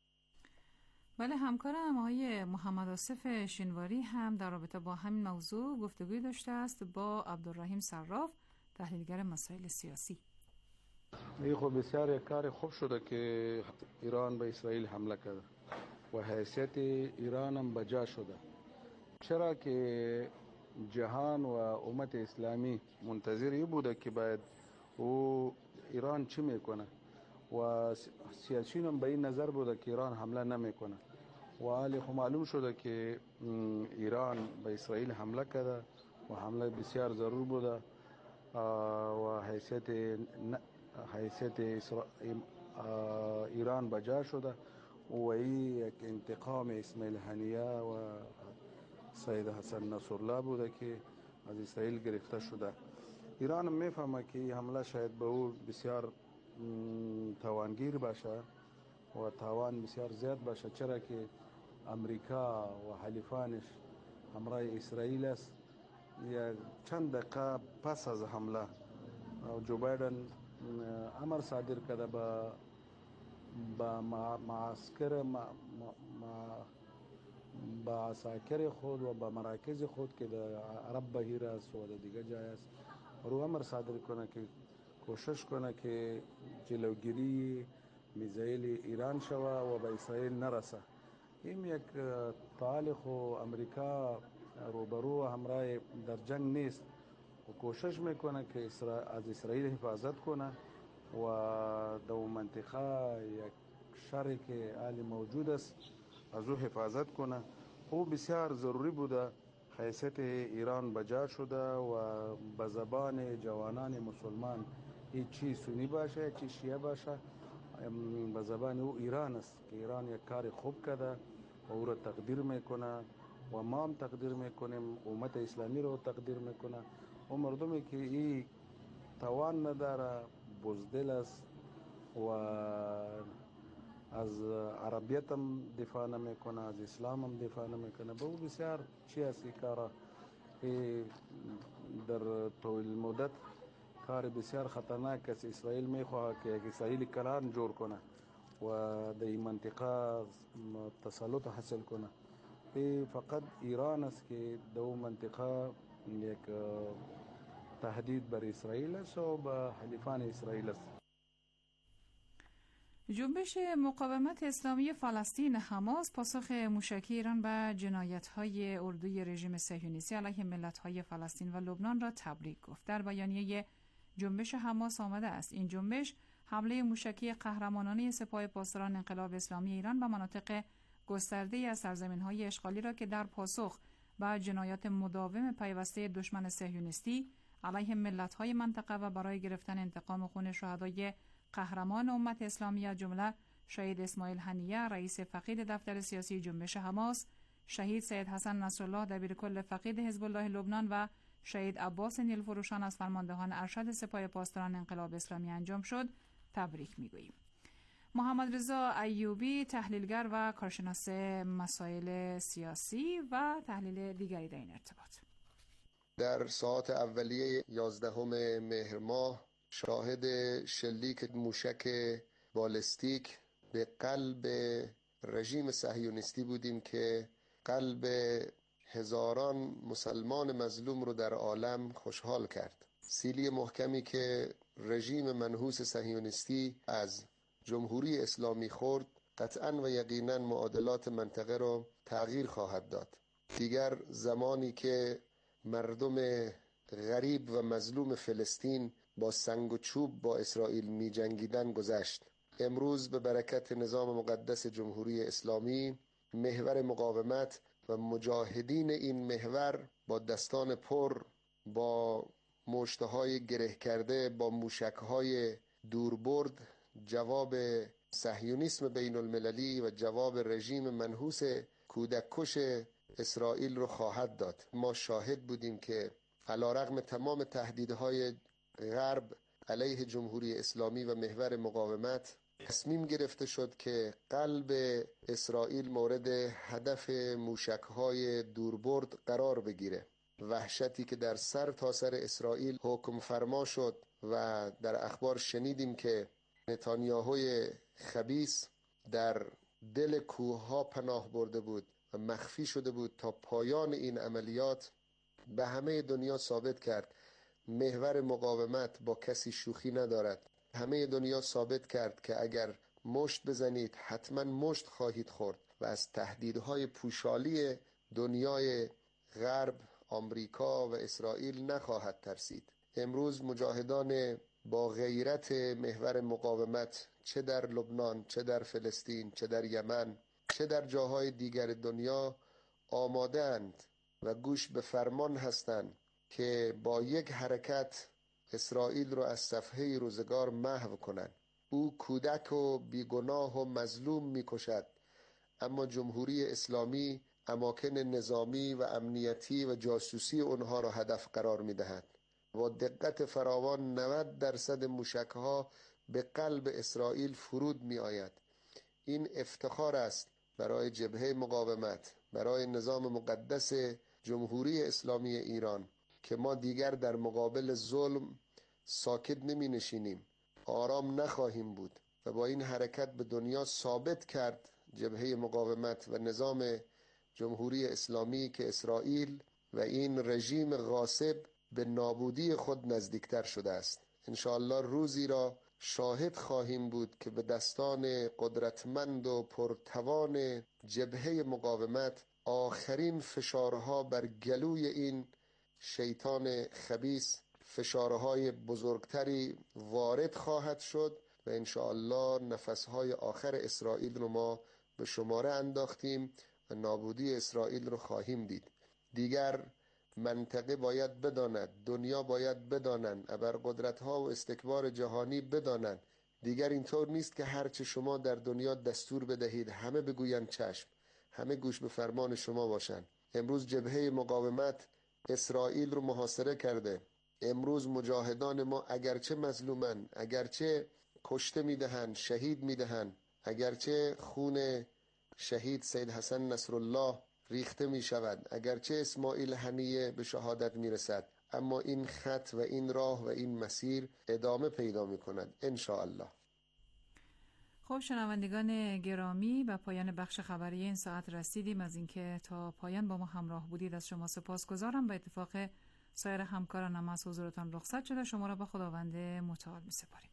بله، همکارم آقای محمد آصف شینواری هم در رابطه با همین موضوع گفتگوی داشته است با عبدالرحیم صراف، تحلیلگر مسائل سیاسی. این خب بسیار یک کار خوب شده که ایران به اسرائیل حمله کرده و حیثیت ایران هم بجا شده، چرا که جهان و امت اسلامی منتظری بوده که باید او ایران چی میکنه و سیاسیون هم به این نظر بوده که ایران حمله نمیکنه و حالی خب معلوم شده که ایران به اسرائیل حمله کرده و حمله بسیار ضرور بوده و حیثیت حیثیت ایران بجا شده و این یک انتقام اسماعیل هنیه و سید حسن نصرالله بوده که از اسرائیل گرفته شده. ایران میفهمه که این حمله شاید به او بسیار توانگیر باشه و توان بسیار زیاد باشه، چرا که امریکا و حلیفانش همراه اسرائیل است. یا چند دقیقه پس از حمله جو بایدن امر صادر کرده با با معسکر با عساکر خود و با مراکز خود که در عرب بحیر است و در دیگه جای است، رو امر صادر کنه که کوشش کنه که جلوگیری میزایل ایران شوه و به اسرائیل نرسه. این یک تعالق و امریکا روبرو همراه در جنگ نیست و کوشش میکنه که از اسرائیل حفاظت کنه و در منطقه یک شر که حالی موجود است از او حفاظت کنه. او بسیار ضروری بوده. حیثیت ایران بجا شده و به زبان جوانان مسلمان این چی سنی باشه چی شیعه باشه، به زبان او ایران است که ایران یک کار خوب کرده و او را تقدیر میکنه و ما هم تقدیر میکنیم، امت اسلامی رو تقدیر میکنه و مردمی که این توان نداره، بزدل است و از عربیت هم دفاع نمیکنه، از اسلام هم دفاع نمیکنه، به او بسیار چی است این کارا در طول مدت کار بسیار خطرناک است. اسرائیل میخواه که یک اسرائیل کلان جور کنه و در این منطقه تسلط حاصل کنه. فقط ایران است که در اون منطقه یک تهدید بر اسرائیل است و به حلیفان اسرائیل است. جنبش مقاومت اسلامی فلسطین حماس پاسخ موشکی ایران به جنایت‌های اردوی رژیم صهیونیستی علیه ملت‌های فلسطین و لبنان را تبریک گفت. در بیانیه جنبش حماس آمده است این جنبش حمله موشکی قهرمانانه سپاه پاسداران انقلاب اسلامی ایران به مناطق گسترده‌ای از سرزمین‌های اشغالی را که در پاسخ به جنایات مداوم پیوسته دشمن صهیونیستی علیه ملت‌های منطقه و برای گرفتن انتقام خون شهدای قهرمان امت اسلامی از جمله شهید اسماعیل هنیه رئیس فقید دفتر سیاسی جنبش حماس، شهید سید حسن نصرالله دبیرکل فقید حزب الله لبنان و شهید عباس نیلفروشان از فرماندهان ارشد سپاه پاسداران انقلاب اسلامی انجام شد تبریک میگوییم. محمد رضا ایوبی تحلیلگر و کارشناس مسائل سیاسی و تحلیل دیگری در این ارتباط. در ساعات اولیه یازدهم مهر ماه شاهد شلیک موشک بالستیک به قلب رژیم صهیونیستی بودیم که قلب هزاران مسلمان مظلوم رو در عالم خوشحال کرد. سیلی محکمی که رژیم منحوس صهیونیستی از جمهوری اسلامی خورد قطعاً و یقیناً معادلات منطقه رو تغییر خواهد داد. دیگر زمانی که مردم غریب و مظلوم فلسطین با سنگ و چوب با اسرائیل می جنگیدن گذشت. امروز به برکت نظام مقدس جمهوری اسلامی محور مقاومت و مجاهدین این محور با دستان پر، با مشتهای گره کرده، با موشکهای دوربرد جواب صهیونیسم بین المللی و جواب رژیم منحوس کودککش اسرائیل رو خواهد داد. ما شاهد بودیم که علیرغم تمام تهدیدهای غرب علیه جمهوری اسلامی و محور مقاومت تصمیم گرفته شد که قلب اسرائیل مورد هدف موشک‌های دوربرد قرار بگیره. وحشتی که در سر تا سر اسرائیل حکم فرما شد و در اخبار شنیدیم که نتانیاهوی خبیث در دل کوه‌ها پناه برده بود و مخفی شده بود تا پایان این عملیات، به همه دنیا ثابت کرد محور مقاومت با کسی شوخی ندارد. همه دنیا ثابت کرد که اگر مشت بزنید حتما مشت خواهید خورد و از تهدیدهای پوشالی دنیای غرب، آمریکا و اسرائیل نخواهد ترسید. امروز مجاهدان با غیرت محور مقاومت چه در لبنان، چه در فلسطین، چه در یمن، چه در جاهای دیگر دنیا آماده اند و گوش به فرمان هستند که با یک حرکت اسرائیل رو از صفحه روزگار محو کنند. او کودک و بیگناه و مظلوم میکشد، اما جمهوری اسلامی اماکن نظامی و امنیتی و جاسوسی اونها را هدف قرار میدهد. با دقت فراوان نود درصد موشک‌ها به قلب اسرائیل فرود می آید. این افتخار است برای جبهه مقاومت، برای نظام مقدس جمهوری اسلامی ایران که ما دیگر در مقابل ظلم ساکت نمی نشینیم، آرام نخواهیم بود و با این حرکت به دنیا ثابت کرد جبهه مقاومت و نظام جمهوری اسلامی که اسرائیل و این رژیم غاصب به نابودی خود نزدیکتر شده است. انشاءالله روزی را شاهد خواهیم بود که به دستان قدرتمند و پرتوان جبهه مقاومت آخرین فشارها بر گلوی این شیطان خبیث، فشارهای بزرگتری وارد خواهد شد و انشاءالله نفسهای آخر اسرائیل رو ما به شماره انداختیم و نابودی اسرائیل رو خواهیم دید. دیگر منطقه باید بداند، دنیا باید بدانند، ابرقدرت‌ها و استکبار جهانی بدانند دیگر اینطور نیست که هرچه شما در دنیا دستور بدهید همه بگویند چشم، همه گوش به فرمان شما باشند. امروز جبهه مقاومت اسرائیل رو محاصره کرده. امروز مجاهدان ما اگرچه مظلومن، اگرچه کشته میدهند، شهید میدهند، اگرچه خون شهید سید حسن نصرالله ریخته می شود، اگرچه اسماعیل هنیه به شهادت می رسد، اما این خط و این راه و این مسیر ادامه پیدا می کند انشاءالله. خب شنوندگان گرامی، به پایان بخش خبری این ساعت رسیدیم. از اینکه تا پایان با ما همراه بودید از شما سپاسگزارم. به اتفاق سایر همکارانم از حضورتان رخصت شده. شما را به خداوند متعال می سپاریم.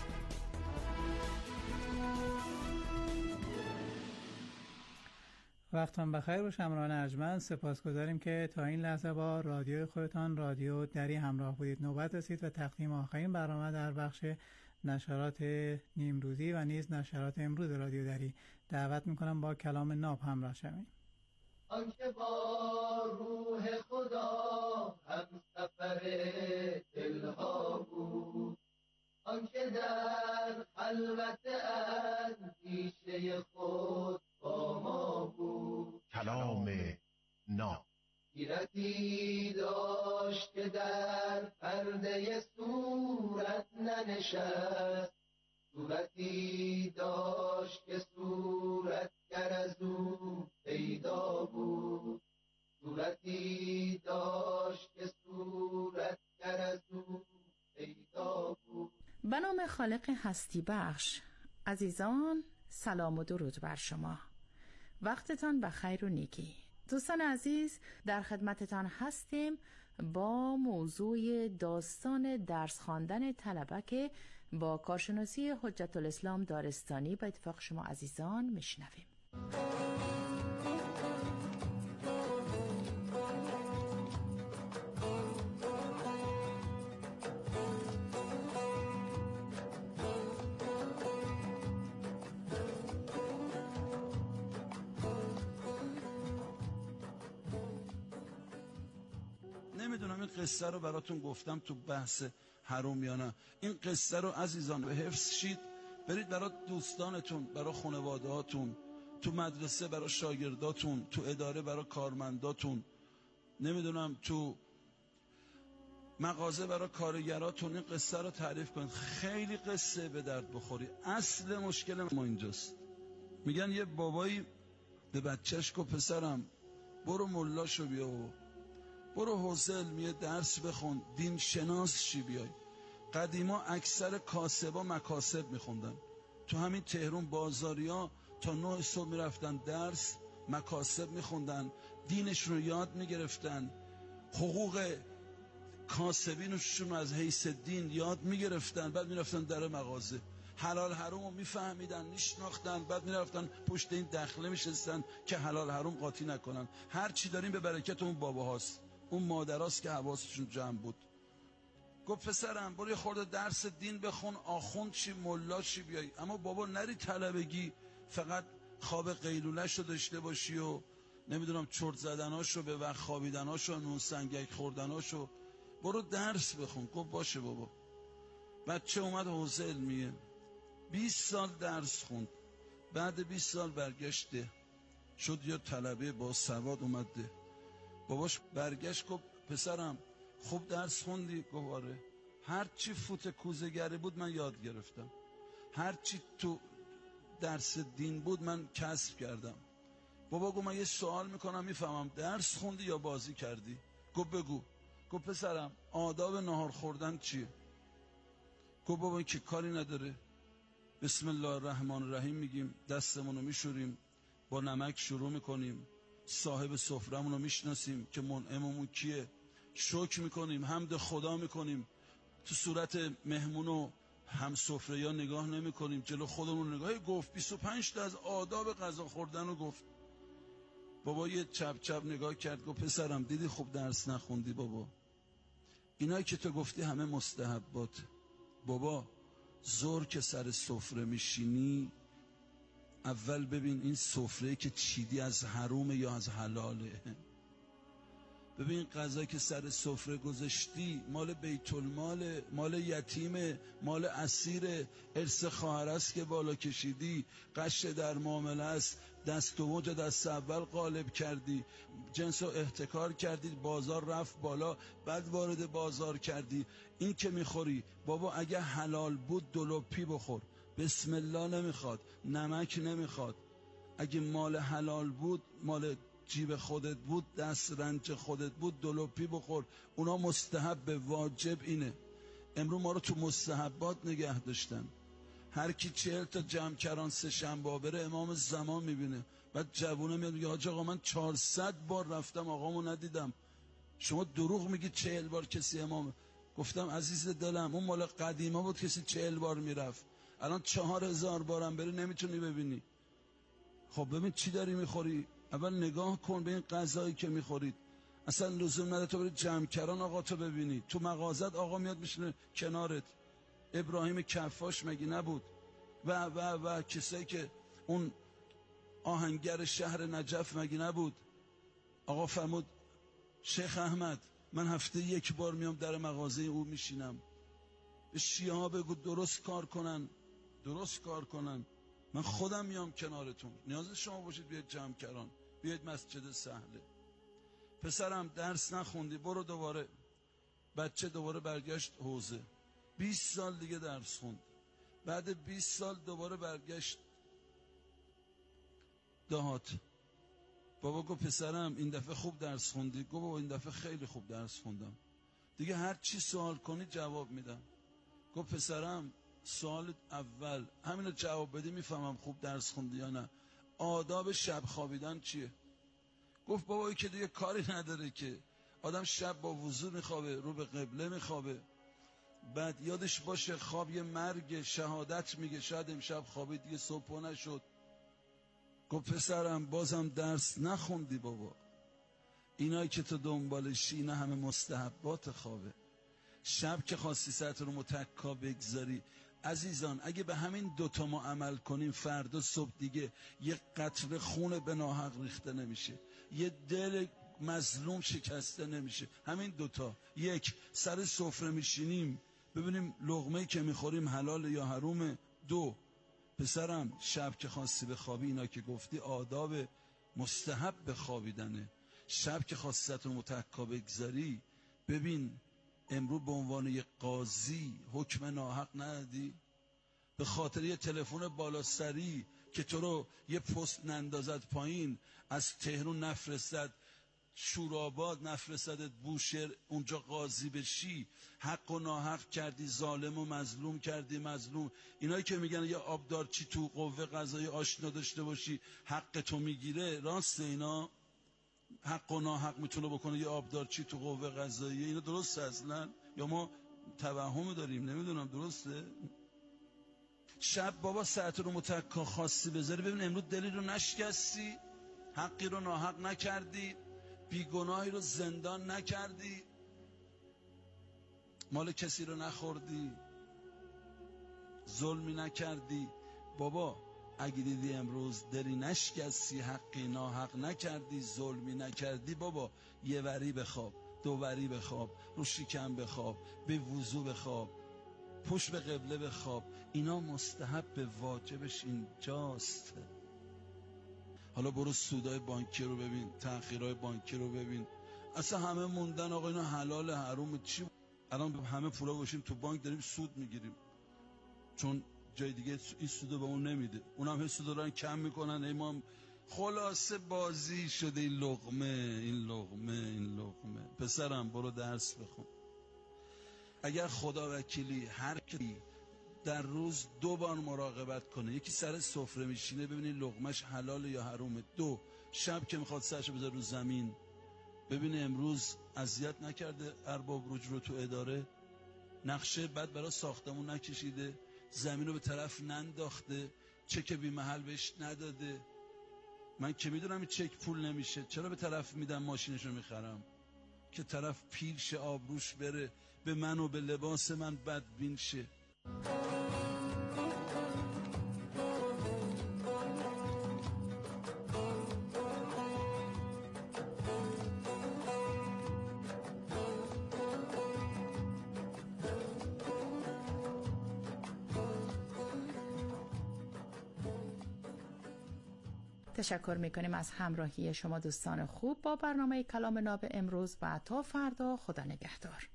و وقتتان بخیر باشه همراهان ارجمند. سپاسگزاریم که تا این لحظه با رادیو خودتان رادیو دری همراه بودید. نوبت رسید و تقدیم آخرین برنامه در بخش نشرات نیمروزی و نیز نشرات امروز رادیو دری. دعوت میکنم با کلام ناب همراه شویم. آنکه با روح خدا هم سفر دلها بود، آنکه در خلوت اندیشه خود با ما بود. کلام ناب حیرتی داشت که در پرده صورت ننشست، صورتی داشت که صورتگر از او پیدا بود، صورتی داشت که صورتگر از او پیدا بود. به نام خالق هستی بخش. عزیزان سلام و درود بر شما. وقتتان بخیر و نیکی. دوستان عزیز، در خدمتتان هستیم با موضوع داستان درس خواندن طلبه که با کارشناسی حجت الاسلام دارستانی به اتفاق شما عزیزان میشنویم. نمیدونم این قصه رو براتون گفتم تو بحث حروم یا نه. این قصه رو عزیزان به حفظ شید، برید برای دوستانتون، برای خانوادهاتون، تو مدرسه برای شاگرداتون، تو اداره برای کارمنداتون، نمیدونم تو مغازه برای کارگراتون این قصه رو تعریف کنید. خیلی قصه به درد بخوری. اصل مشکل ما اینجاست. میگن یه بابایی به بچهش گفت پسرم برو ملاشو بیا و برو حوزه علمیه درس بخون، دین شناس شی بیای. قدیما اکثر کاسبا مکاسب میخوندن. تو همین تهران بازاریا تا نه صبح میرفتن درس مکاسب میخوندن، دینشون رو یاد میگرفتن، حقوق کاسبینشون از حیث دین یاد میگرفتن، بعد میرفتن در مغازه حلال حروم رو میفهمیدن، میشناختن، بعد میرفتن پشت این دخله میشستن که حلال حروم قاطی نکنن. هر چی داریم به برکت اون باباهاست، اون مادراست که حواسشون جمع بود. گفت پسرم برو یه خورده درس دین بخون، آخوند چی ملا چی بیای، اما بابا نری طلبگی فقط خواب قیلوله‌شو داشته باشی و نمیدونم چرت زدناشو به وقت خوابیدناشو نون سنگک خوردناشو، برو درس بخون. گفت باشه بابا. بچه اومد حوزه علمیه، بیست سال درس خوند، بعد بیست سال برگشته شد یا طلبه با سواد اومده. باباش برگشت گفت پسرم خوب درس خوندی؟ گفت آره. هر چی فوت کوزه‌گری بود من یاد گرفتم، هر چی تو درس دین بود من کسب کردم. بابا گفت من یه سوال میکنم میفهمم، درس خوندی یا بازی کردی؟ گفت بگو. گفت پسرم آداب نهار خوردن چیه؟ گفت بابا این که کاری نداره، بسم الله الرحمن الرحیم میگیم، دستمونو میشوریم، با نمک شروع میکنیم، صاحب سفرمونو میشناسیم که منعممون کیه، شکر میکنیم، حمد خدا میکنیم، تو صورت مهمونو هم سفره یا نگاه نمی کنیم، جلو خودمون نگاه. گفت بیست و پنج تا از آداب غذا خوردن رو گفت. بابا یه چپ چپ نگاه کرد گفت پسرم دیدی خوب درس نخوندی بابا، اینایی که تو گفتی همه مستحبات. بابا زور که سر سفره میشینی اول ببین این سفره که چیدی از حروم یا از حلاله. ببین غذا که سر سفره گذاشتی مال بیت المال، مال یتیمه، مال اسیر، ارث خواهر است که بالا کشیدی، قش در معامله است، دست و موج دست اول غالب کردی، جنس رو احتکار کردی، بازار رفت بالا، بعد وارد بازار کردی. این که میخوری بابا اگه حلال بود دلوپی بخور، بسم الله نمیخواد، نمک نمیخواد. اگه مال حلال بود، مال جیب خودت بود، دست رنج خودت بود، دلوپی بخور. اونا مستحب، واجب اینه. امروز ما رو تو مستحبات نگه داشتن. هر کی چهل تا جمع کران سه شنبه بره امام زمان میبینه، بعد جوونه میاد میگه حاج آقا من چهارصد بار رفتم آقامو ندیدم. شما دروغ میگی چهل بار کسی امام. گفتم عزیز دلم اون مال قدیما بود کسی چهل بار میرفت، الان چهار هزار بارم بری نمیتونی ببینی. خب ببین چی داری میخوری؟ اول نگاه کن به این غذایی که میخورید. اصلا لزوم نداره تو برید جمعکران آقا تو ببینی، تو مغازت آقا میاد میشینه کنارت. ابراهیم کفاش مگه نبود؟ و و و کسایی که اون آهنگر شهر نجف مگه نبود؟ آقا فرمود شیخ احمد من هفته یک بار میام در مغازه او میشینم. به شیعه ها بگو درست کار کنن، درست کار کنن. من خودم میام کنارتون، نیاز شما باشید بیاید جمعکران، بیاید مسجد سهله. پسرم درس نخوندی برو دوباره. بچه دوباره برگشت حوزه، بیست سال دیگه درس خوند. بعد بیست سال دوباره برگشت دهات. بابا گفت پسرم این دفعه خوب درس خوندی؟ گفت بابا این دفعه خیلی خوب درس خوندم. دیگه هر چی سوال کنی جواب میدم. گفت پسرم سوال اول همینو جواب بدی میفهمم خوب درس خوندی یا نه. آداب شب خوابیدن چیه؟ گفت بابا این که دیگه کاری نداره که، آدم شب با وضو میخوابه، رو به قبله میخوابه، بعد یادش باشه خواب یه مرگ، شهادت میگه، شاید امشب خوابید دیگه صبح نشد. گفت پسرم بازم درس نخوندی بابا. اینایی که تو دنبالشی اینا همه مستحبات خوابه. شب که خواستی ساعت رو متکا بگذاری. عزیزان اگه به همین دوتا ما عمل کنیم فردا صبح دیگه یه قطره خون به ناحق ریخته نمیشه، یه دل مظلوم شکسته نمیشه. همین دوتا. یک، سر سفره میشینیم ببینیم لقمه‌ای که میخوریم حلال یا حرومه. دو، پسرم شب که خواستی بخوابی اینا که گفتی آداب مستحب بخوابیدنه. شب که خواستی رو متکا بگذاری ببین امروز به عنوان یک قاضی حکم ناحق ندادی؟ به خاطر یه تلفن بالا سری که تو رو یه پست نندازد پایین، از تهران نفرستد شوراباد، نفرستدت بوشهر اونجا قاضی بشی، حق و ناحق کردی، ظالم و مظلوم کردی. مظلوم اینایی که میگن یه آبدارچی تو قوه قضایی آشنا داشته باشی حق تو میگیره، راست اینا؟ حق و ناحق میتونه بکنه یه آبدارچی تو قوه قضاییه؟ اینا درسته اصلا یا ما توهم داریم؟ نمیدونم درسته. شب بابا ساعت رو متکا خواستی بذاری ببین امروز دلی رو نشکستی، حقی رو ناحق نکردی، بیگناهی رو زندان نکردی، مال کسی رو نخوردی، ظلمی نکردی. بابا اگه دیدی امروز دلی نشکستی، حقی ناحق نکردی، ظلمی نکردی، بابا یه وری بخواب، دو وری بخواب، رو شکم بخواب، به وضو بخواب، پشت به قبله بخواب. اینا مستحب، واجبش اینجاست. حالا برو سودای بانکی رو ببین، تأخیرهای بانکی رو ببین، اصلا همه موندن آقا اینا حلال حروم چی. الان همه پولا باشیم تو بانک داریم سود میگیریم چون جای دیگه این سودو به اون نمیده، اونم هم سود دارن کم میکنن. ایمام خلاصه بازی شده این لقمه این لقمه این لقمه. پسرم برو درس بخون. اگر خدا وکیلی هر کی در روز دو بار مراقبت کنه، یکی سر سفره میشینه ببینی لقمش حلال یا حرومه، دو شب که میخواد سرشو بذاره رو زمین ببینه امروز اذیت نکرده ارباب رجوع رو تو اداره، نقشه بد برای ساختمون نکشیده، زمین رو به طرف ننداخته، چک بی محل بهش نداده. من که میدونم این چک پول نمیشه، چرا به طرف میدم ماشینش رو میخرم که طرف پیرش آبروش بره، به من و به لباس من بدبین شه. تشکر میکنیم از همراهی شما دوستان خوب با برنامه کلام ناب امروز و تا فردا خدا نگهدار.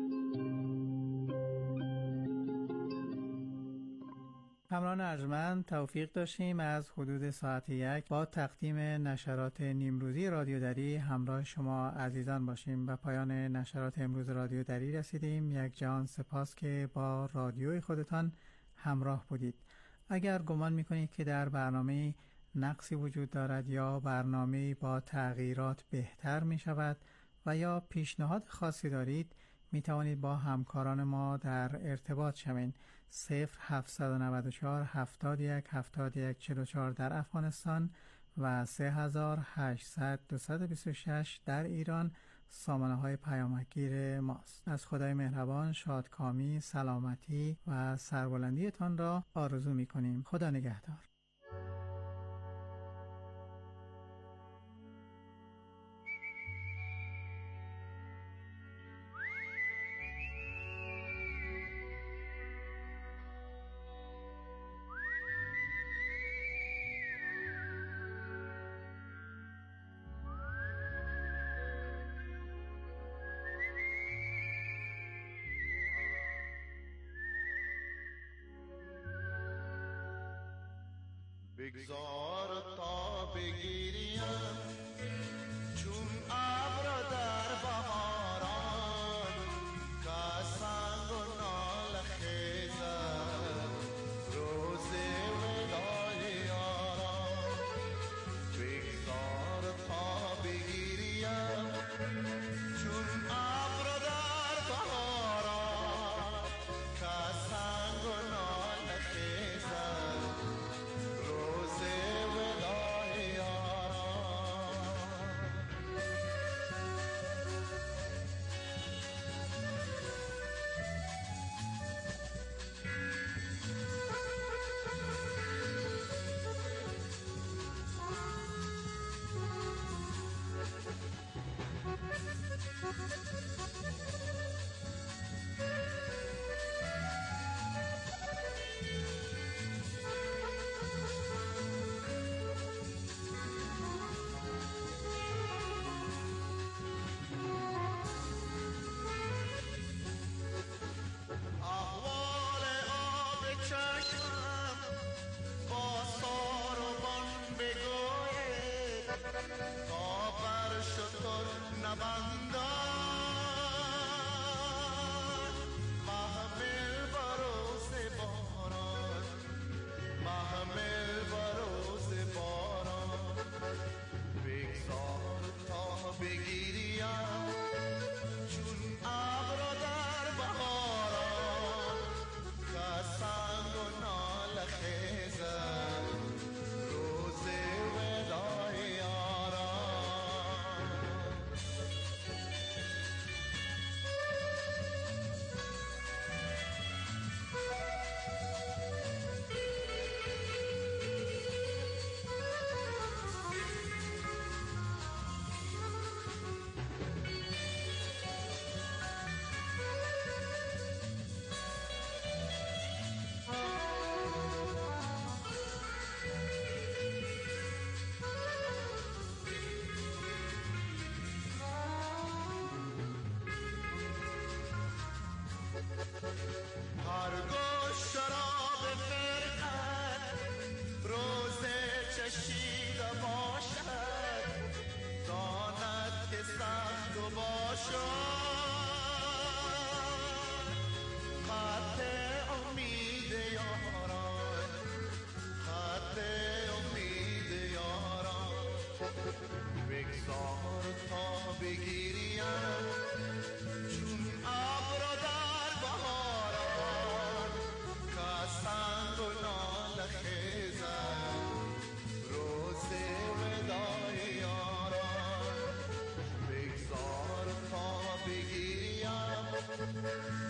همراهان ارجمند توفیق داشتیم از حدود ساعت یک با تقدیم نشرات نیمروزی رادیو دری همراه شما عزیزان باشیم. و پایان نشرات امروز رادیو دری رسیدیم. یک جهان سپاس که با رادیوی خودتان همراه بودید. اگر گمان میکنید که در برنامه نقصی وجود دارد یا برنامه با تغییرات بهتر می شود و یا پیشنهاد خاصی دارید می توانید با همکاران ما در ارتباط شوید. صفر هفت نود و چهار هفتاد و یک هفتاد و یک چهل و چهار در افغانستان و سه هزار و هشتصد دویست و بیست و شش در ایران سامانه های پیامکگیر ماست. از خدای مهربان شادکامی، سلامتی و سربلندیتان را آرزو می کنیم. خدا نگهدار. بگذار تا بگیریم چون ابر در بهاران که سنگ و ناله خیزد روز وداع یاران. بگذار تا بگیریم چون ابر در بهاران که سنگ و ناله خیزد روز وداع یاران. احوال آب چشمم با سار و بان بگوید تا بر شتر نبندد محمل بروز باران، محمل بروز باران. بگذار تا بگیریم چون ابر در بهاران که سنگ و ناله خیزد روز وداع یاران. هرگاه شراب فرقت روز چشیده باشد داند که سخت و باشد خط امید یاران، خط امید یاران. بگذار تا بگیریم چون ابر در بهاران که سنگ و ناله خیزد روز وداع یاران. بگذار تا بگیریم